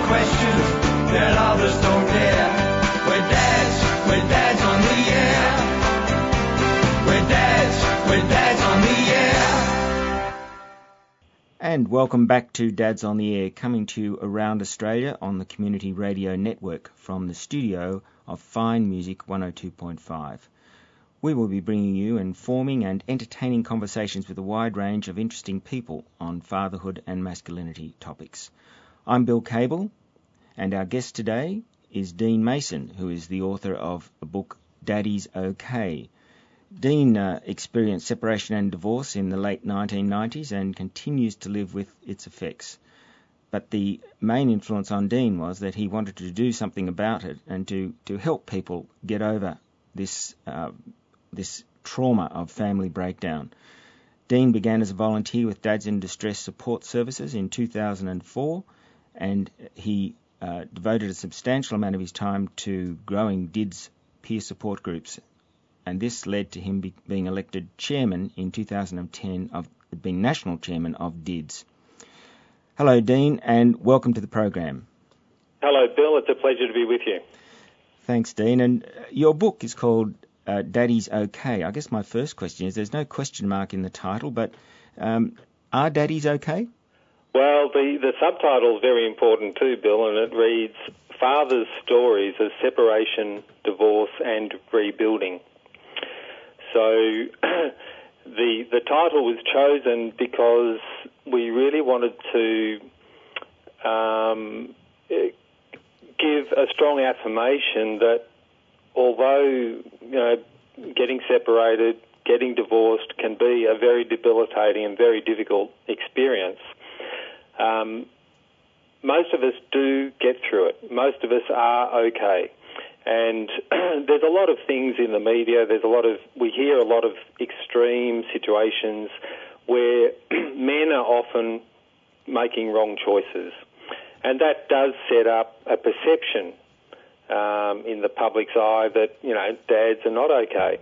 questions that others don't dare. We're dads on the air. We're dads on the air. And welcome back to Dads on the Air, coming to you around Australia on the Community Radio Network from the studio of Fine Music 102.5. We will be bringing you informing and entertaining conversations with a wide range of interesting people on fatherhood and masculinity topics. I'm Bill Cable, and our guest today is Dean Mason, who is the author of a book, Daddy's OK. Dean experienced separation and divorce in the late 1990s and continues to live with its effects. But the main influence on Dean was that he wanted to do something about it and to help people get over this trauma of family breakdown. Dean began as a volunteer with Dads in Distress Support Services in 2004, and he devoted a substantial amount of his time to growing DIDS peer support groups. And this led to him being elected chairman in 2010 of being national chairman of DIDS. Hello, Dean, and welcome to the program. Hello, Bill. It's a pleasure to be with you. Thanks, Dean. And your book is called Daddy's OK. I guess my first question is, there's no question mark in the title, but are daddies okay? Well, the subtitle is very important too, Bill, and it reads, Fathers' Stories of Separation, Divorce and Rebuilding. So the title was chosen because we really wanted to give a strong affirmation that although, getting separated, getting divorced can be a very debilitating and very difficult experience, most of us do get through it. Most of us are okay. And there's a lot of things in the media, we hear a lot of extreme situations where men are often making wrong choices. And that does set up a perception in the public's eye that, dads are not okay.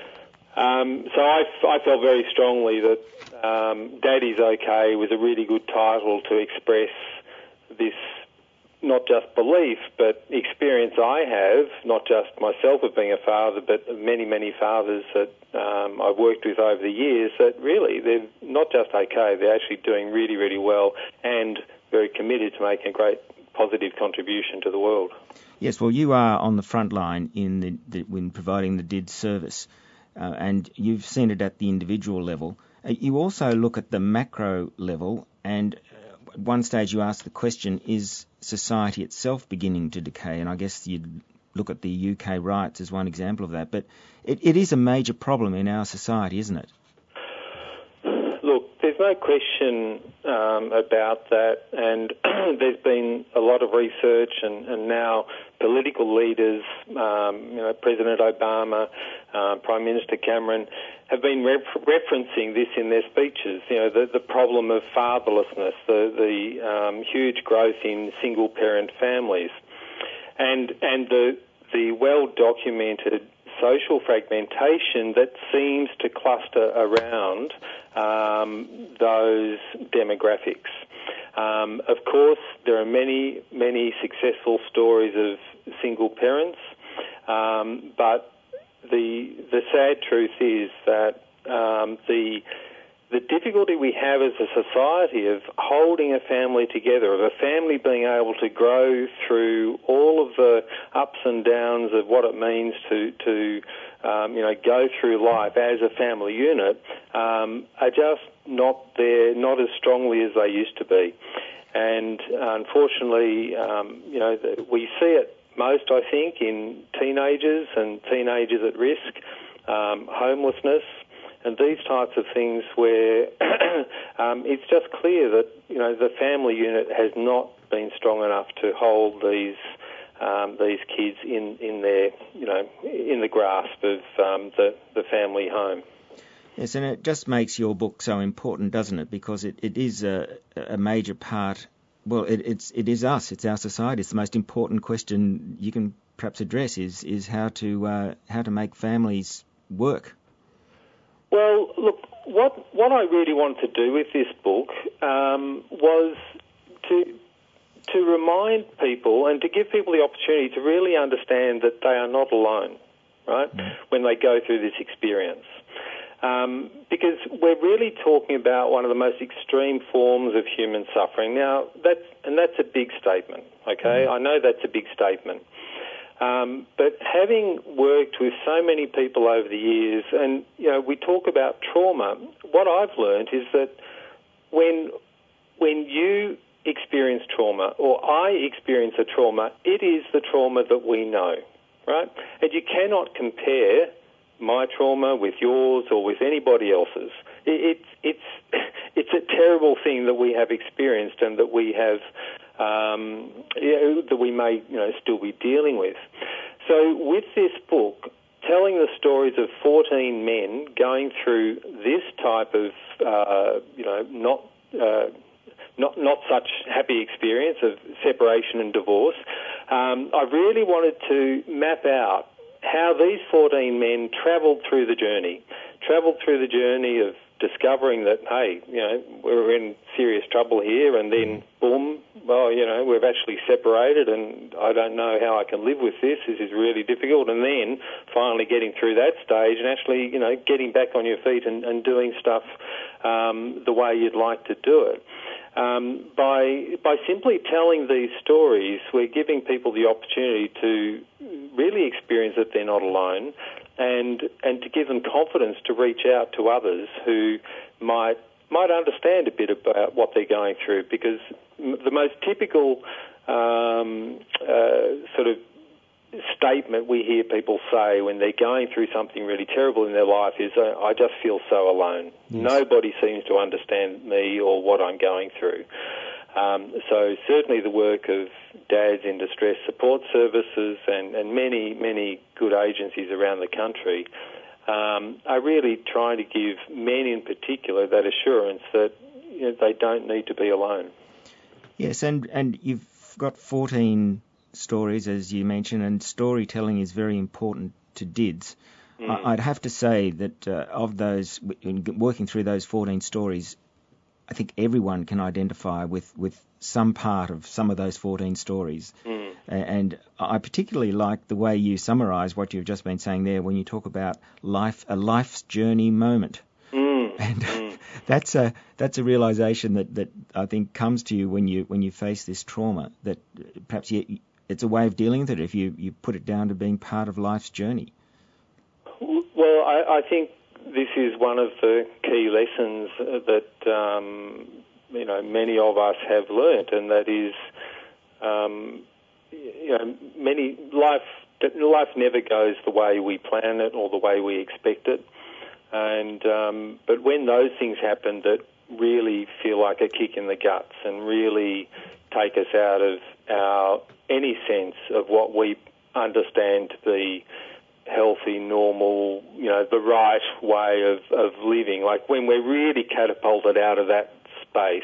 So I felt very strongly that Daddy's OK was a really good title to express this, not just belief, but experience I have, not just myself of being a father, but many, many fathers that I've worked with over the years, that really they're not just okay, they're actually doing really, really well and very committed to making a great positive contribution to the world. Yes, well, you are on the front line in providing the DID service, and you've seen it at the individual level. You also look at the macro level, and at one stage you ask the question, is society itself beginning to decay? And I guess you'd look at the UK riots as one example of that. But it is a major problem in our society, isn't it? Look, there's no question about that, and there's been a lot of research, and now political leaders, President Obama, Prime Minister Cameron, have been referencing this in their speeches. The problem of fatherlessness, the huge growth in single-parent families, and the well-documented social fragmentation that seems to cluster around those demographics. Of course, there are many, many successful stories of single parents, but the sad truth is that the difficulty we have as a society of holding a family together, of a family being able to grow through all of the ups and downs of what it means to go through life as a family unit, are just not there, not as strongly as they used to be. And unfortunately, we see it most, I think, in teenagers and teenagers at risk, homelessness, and these types of things where it's just clear that, the family unit has not been strong enough to hold these kids in their, in the grasp of the family home. Yes, and it just makes your book so important, doesn't it? Because it is a major part. Well, it is us. It's our society. It's the most important question you can perhaps address is how to make families work. Well, look, what I really wanted to do with this book was to remind people and to give people the opportunity to really understand that they are not alone, right, when they go through this experience. Because we're really talking about one of the most extreme forms of human suffering. Now, that's a big statement, okay? I know that's a big statement. But having worked with so many people over the years, and, we talk about trauma, what I've learned is that when you experience trauma, or I experience a trauma, it is the trauma that we know, right? And you cannot compare my trauma with yours or with anybody else's. It's a terrible thing that we have experienced and that we have that we may still be dealing with. So with this book, telling the stories of 14 men going through this type of not such happy experience of separation and divorce, I really wanted to map out how these 14 men travelled through the journey of discovering that, hey, we're in serious trouble here, and then, boom, well, we've actually separated, and I don't know how I can live with this. This is really difficult. And then finally getting through that stage and actually, getting back on your feet and doing stuff the way you'd like to do it. By simply telling these stories, we're giving people the opportunity to really experience that they're not alone, and to give them confidence to reach out to others who might understand a bit about what they're going through. Because the most typical sort of statement we hear people say when they're going through something really terrible in their life is, I just feel so alone. Yes. Nobody seems to understand me or what I'm going through. So certainly the work of Dads in Distress Support Services and many, many good agencies around the country are really trying to give men in particular that assurance that they don't need to be alone. Yes, and you've got 14 stories, as you mentioned, and storytelling is very important to DIDS. I'd have to say that of those, in working through those 14 stories, I think everyone can identify with some part of some of those 14 stories. And I particularly like the way you summarise what you've just been saying there when you talk about a life's journey moment. And that's a realisation that I think comes to you when you face this trauma, that perhaps it's a way of dealing with it if you put it down to being part of life's journey. Well, I think this is one of the key lessons that many of us have learnt, and that is, life never goes the way we plan it or the way we expect it, and but when those things happen that really feel like a kick in the guts and really take us out of any sense of what we understand to be healthy, normal, the right way of living. Like when we're really catapulted out of that space,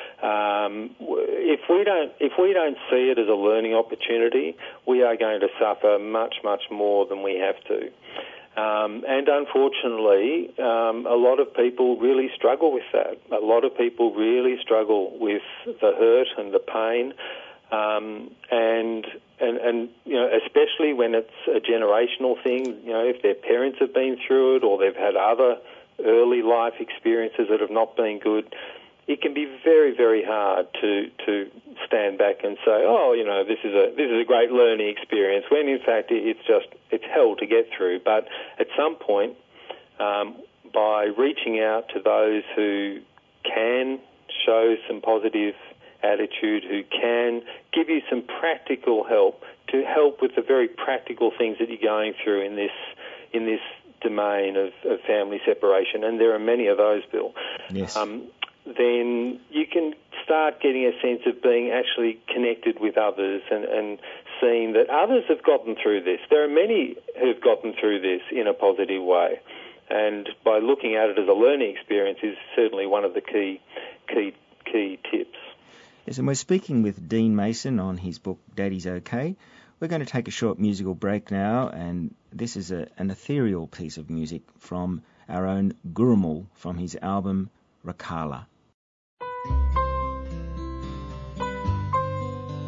if we don't see it as a learning opportunity, we are going to suffer much, much more than we have to. And unfortunately, a lot of people really struggle with that. A lot of people really struggle with the hurt and the pain, and especially when it's a generational thing. If their parents have been through it or they've had other early life experiences that have not been good, it can be very, very hard to stand back and say, this is a great learning experience, when in fact it's hell to get through. But at some point, by reaching out to those who can show some positive attitude, who can give you some practical help to help with the very practical things that you're going through in this domain of family separation, and there are many of those, Bill. Yes. Then you can start getting a sense of being actually connected with others and seeing that others have gotten through this. There are many who've gotten through this in a positive way, and by looking at it as a learning experience is certainly one of the key tips. Yes, and we're speaking with Dean Mason on his book Daddy's OK. We're going to take a short musical break now, and this is an ethereal piece of music from our own Gurrumul from his album Rakala.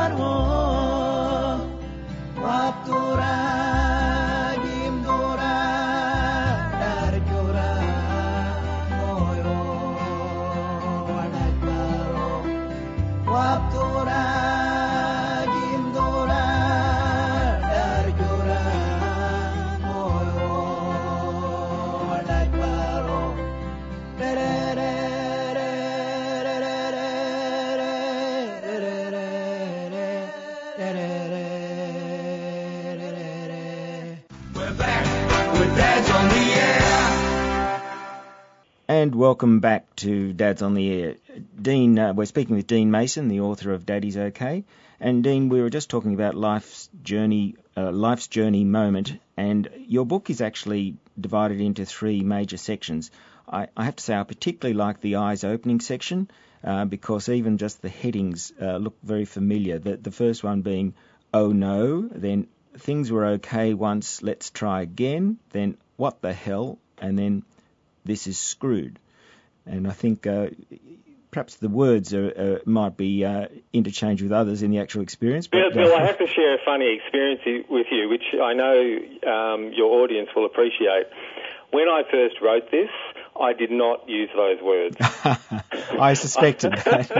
And welcome back to Dad's on the Air. Dean, we're speaking with Dean Mason, the author of Daddy's OK. And Dean, we were just talking about life's journey moment, and your book is actually divided into three major sections. I have to say I particularly like the eyes opening section because even just the headings look very familiar. The first one being, oh no, then things were okay once, let's try again, then what the hell, and then this is screwed. And I think perhaps the words might be interchanged with others in the actual experience. But, Bill, I have to share a funny experience with you, which I know your audience will appreciate. When I first wrote this, I did not use those words. I suspected that.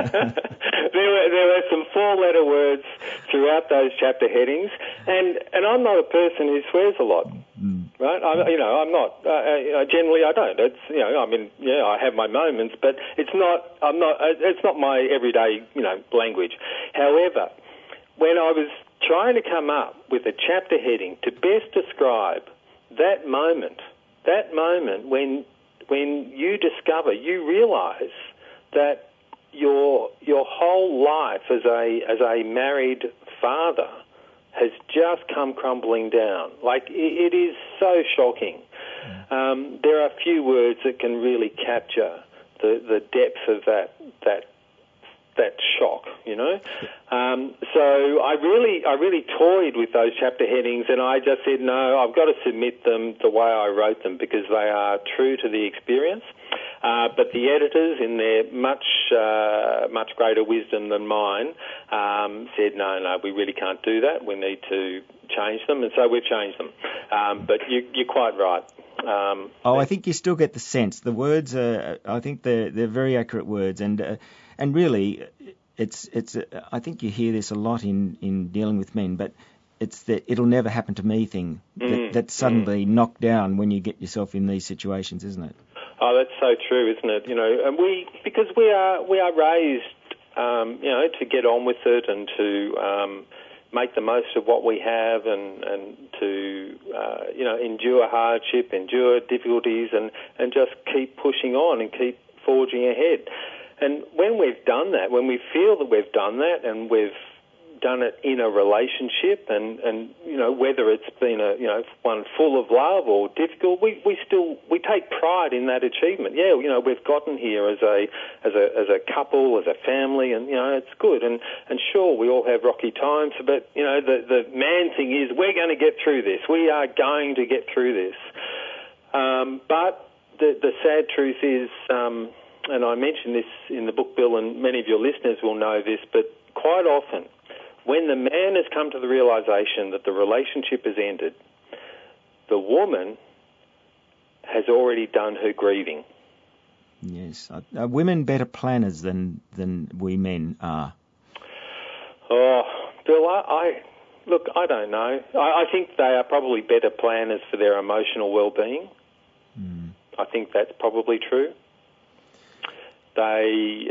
There were some four-letter words throughout those chapter headings, and I'm not a person who swears a lot, right? I'm not. Generally, I don't. It's I have my moments, but it's not. It's not my everyday language. However, when I was trying to come up with a chapter heading to best describe that moment when you discover, you realise that your whole life as a married father has just come crumbling down. Like, it is so shocking. There are few words that can really capture the depth of that shock, So I really toyed with those chapter headings, and I just said, no, I've got to submit them the way I wrote them because they are true to the experience. But the editors, in their much greater wisdom than mine, said, no, we really can't do that. We need to change them, and so we've changed them. But you're quite right. I think you still get the sense. The words I think they're very accurate words, and really, it's. I think you hear this a lot in dealing with men, but it's the "it'll never happen to me" thing that's suddenly knocked down when you get yourself in these situations, isn't it? Oh, that's so true, isn't it? And because we are raised, to get on with it and to make the most of what we have and to endure hardship, endure difficulties, and just keep pushing on and keep forging ahead. And when we've done that, when we feel that we've done that and we've done it in a relationship and whether it's been one full of love or difficult, we take pride in that achievement. Yeah, we've gotten here as a couple, as a family, and it's good. And sure, we all have rocky times, but the man thing is we're going to get through this. We are going to get through this. But the sad truth is, and I mentioned this in the book, Bill, and many of your listeners will know this, but quite often, when the man has come to the realisation that the relationship has ended, the woman has already done her grieving. Yes. Are women better planners than we men are? Oh, Bill, I don't know. I think they are probably better planners for their emotional well-being. I think that's probably true. They,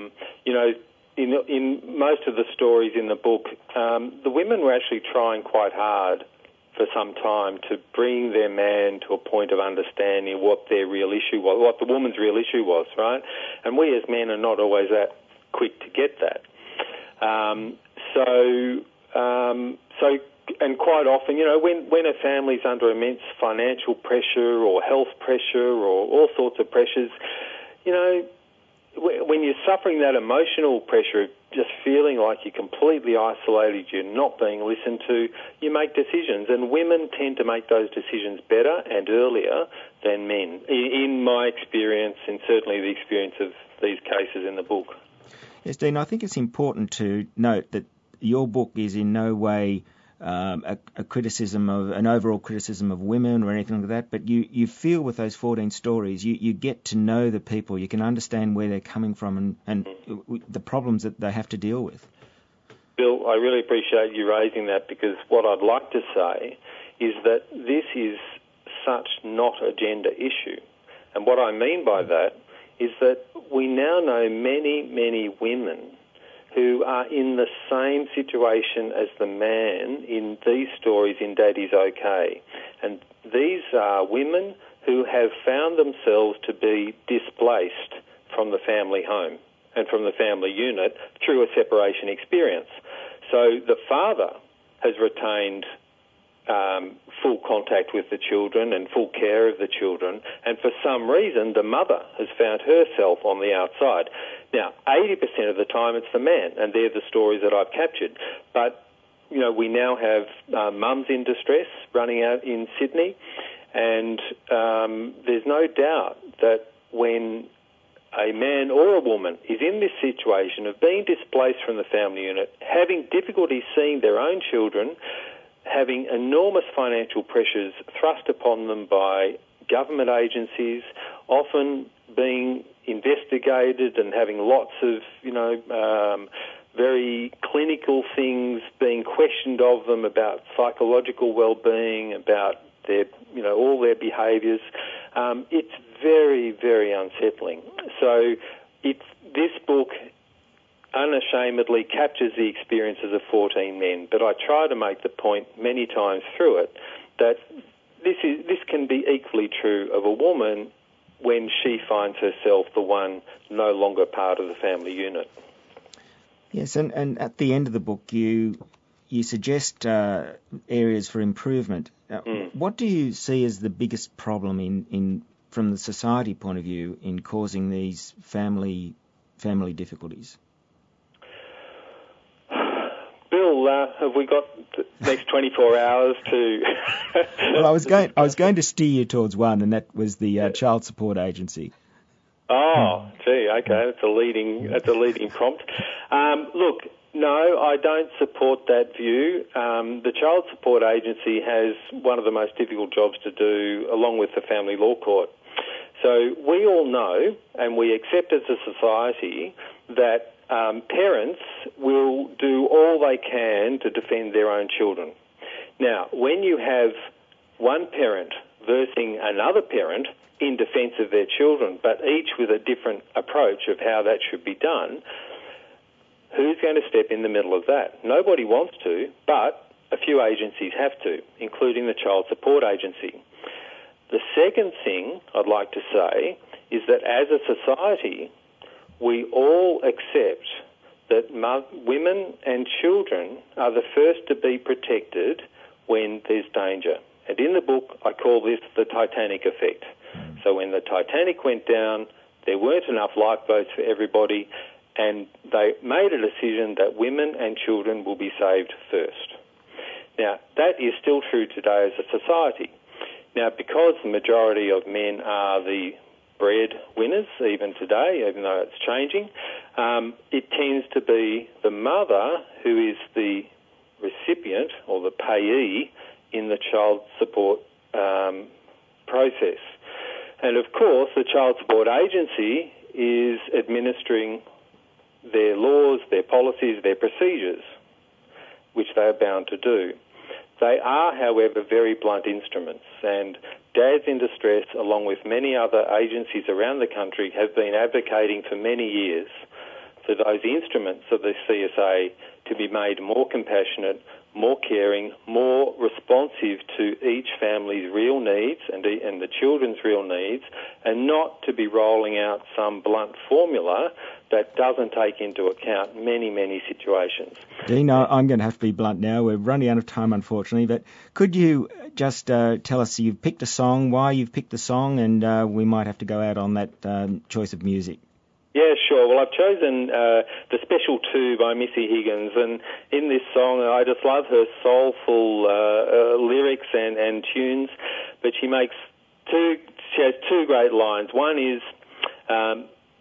in most of the stories in the book, the women were actually trying quite hard for some time to bring their man to a point of understanding what their real issue was, what the woman's real issue was, right? And we as men are not always that quick to get that. And quite often, when a family's under immense financial pressure or health pressure or all sorts of pressures, when you're suffering that emotional pressure of just feeling like you're completely isolated, you're not being listened to, you make decisions. And women tend to make those decisions better and earlier than men, in my experience, and certainly the experience of these cases in the book. Yes, Dean, I think it's important to note that your book is in no way a criticism of an overall criticism of women or anything like that, but you feel with those 14 stories, you get to know the people, you can understand where they're coming from and the problems that they have to deal with. Bill, I really appreciate you raising that, because what I'd like to say is that this is such not a gender issue. And what I mean by that is that we now know many, many women who are in the same situation as the man in these stories in Daddy's Okay. And these are women who have found themselves to be displaced from the family home and from the family unit through a separation experience. So the father has retained full contact with the children and full care of the children, and for some reason the mother has found herself on the outside. Now, 80% of the time it's the man, and they're the stories that I've captured. But, you know, we now have mums in distress running out in Sydney, and there's no doubt that when a man or a woman is in this situation of being displaced from the family unit, having difficulty seeing their own children, having enormous financial pressures thrust upon them by government agencies, often being investigated and having lots of, very clinical things being questioned of them about psychological well-being, about their, all their behaviours. It's very, very unsettling. So this book unashamedly captures the experiences of 14 men, but I try to make the point many times through it that this can be equally true of a woman when she finds herself the one no longer part of the family unit. Yes, and at the end of the book you suggest areas for improvement. What do you see as the biggest problem in from the society point of view in causing these family difficulties? Bill, have we got the next 24 hours to... Well, I was going to steer you towards one, and that was the child support agency. Oh, gee, okay, that's a leading prompt. Look, no, I don't support that view. The Child Support Agency has one of the most difficult jobs to do, along with the Family Law Court. So we all know, and we accept as a society, that parents will do all they can to defend their own children. Now, when you have one parent versing another parent in defence of their children, but each with a different approach of how that should be done, who's going to step in the middle of that? Nobody wants to, but a few agencies have to, including the Child Support Agency. The second thing I'd like to say is that as a society, we all accept that women and children are the first to be protected when there's danger. And in the book, I call this the Titanic effect. So when the Titanic went down, there weren't enough lifeboats for everybody, and they made a decision that women and children will be saved first. Now, that is still true today as a society. Now, because the majority of men are the breadwinners, even today, even though it's changing, it tends to be the mother who is the recipient or the payee in the child support process. And of course, the Child Support Agency is administering their laws, their policies, their procedures, which they are bound to do. They are, however, very blunt instruments, and Dads in Distress, along with many other agencies around the country, have been advocating for many years for those instruments of the CSA to be made more compassionate, more caring, more responsive to each family's real needs and the children's real needs, and not to be rolling out some blunt formula that doesn't take into account many, many situations. Dean, I'm going to have to be blunt now. We're running out of time, unfortunately, but could you just tell us you've picked a song, why you've picked the song, and we might have to go out on that choice of music? Yeah, sure. Well, I've chosen The Special 2 by Missy Higgins, and in this song I just love her soulful lyrics and tunes, but she has two great lines. One is,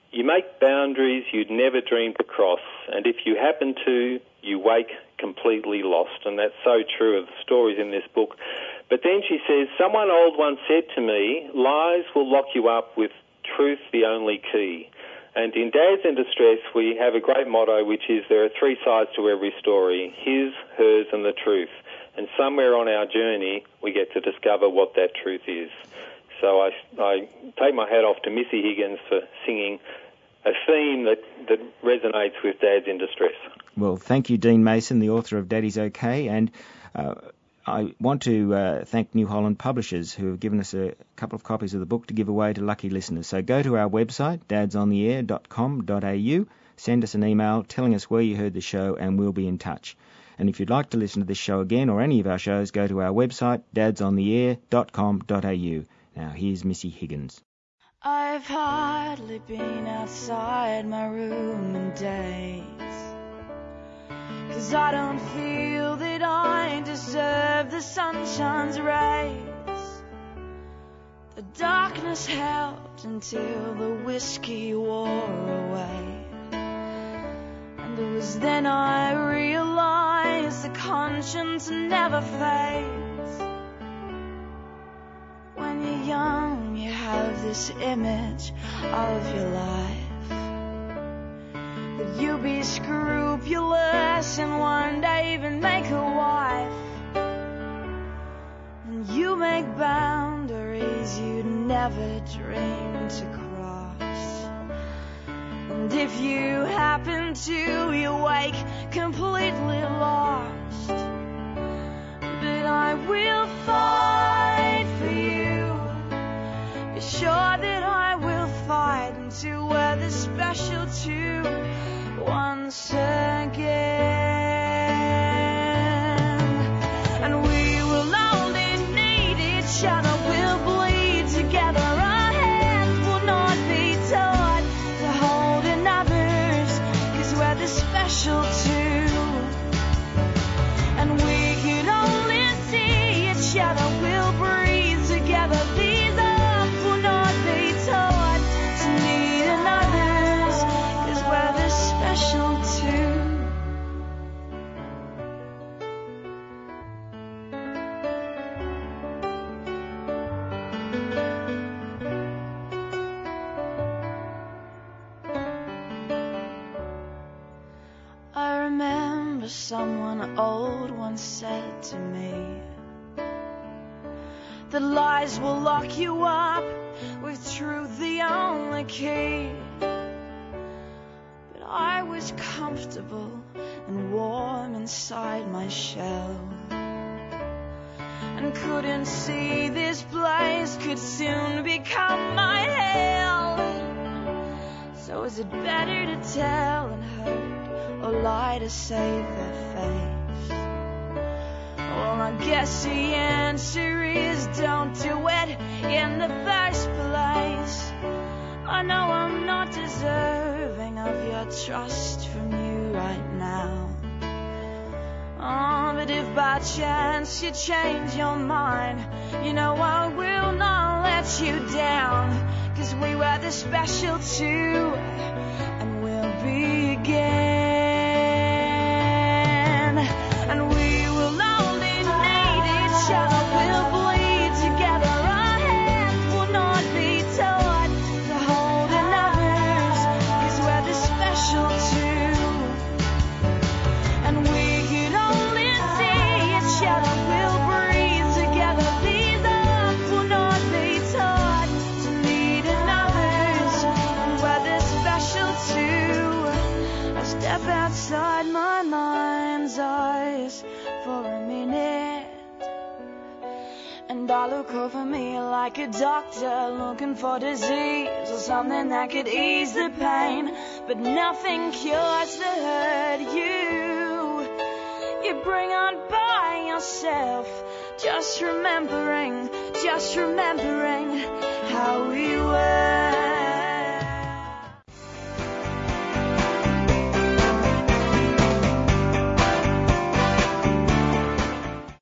You make boundaries you'd never dreamed to cross, and if you happen to, you wake completely lost. And that's so true of the stories in this book. But then she says, someone old once said to me, lies will lock you up with truth the only key. And in Dads in Distress, we have a great motto, which is there are three sides to every story, his, hers, and the truth. And somewhere on our journey, we get to discover what that truth is. So I take my hat off to Missy Higgins for singing a theme that resonates with Dads in Distress. Well, thank you, Dean Mason, the author of Daddy's OK, and I want to thank New Holland Publishers, who have given us a couple of copies of the book to give away to lucky listeners. So go to our website, dadsontheair.com.au, send us an email telling us where you heard the show, and we'll be in touch. And if you'd like to listen to this show again or any of our shows, go to our website, dadsontheair.com.au. Now, here's Missy Higgins. I've hardly been outside my room in days, 'cause I don't feel that I deserve the sunshine's rays. The darkness helped until the whiskey wore away, and it was then I realized the conscience never fades. When you're young, you have this image of your life, that you'll be scrupulous and one day even make a wife. And you make boundaries you'd never dream to cross. And if you happen to, you wake completely lost. But I will fight for you. Be sure that I will fight until we're the special two once again. And we will only need each other. We'll bleed together. Our hands will not be taught to hold in others, 'cause we're the special two. And we could only see each other. We'll breathe together. These arms will not be taught to need another's, 'cause we're the special two. I remember someone old once said to me that lies will lock you up with truth the only key. But I was comfortable and warm inside my shell, and couldn't see this place could soon become my hell. So is it better to tell and hurt, or lie to save their face? Well, I guess the answer is don't do it in the first place. I know I'm not deserving of your trust from you right now. Oh, but if by chance you change your mind, you know I will not let you down, 'cause we were the special two, and we'll begin. And we will only need each other. We'll bleed together. Our hands will not be taught to hold in others, 'cause we're the special two. And we could only see each other. We'll breathe together. These arms will not be taught to need another's, and we're the special two. I step outside my mind's eyes for a minute, and I look over me like a doctor looking for disease or something that could ease the pain, but nothing cures the hurt you bring on by yourself. Just remembering how we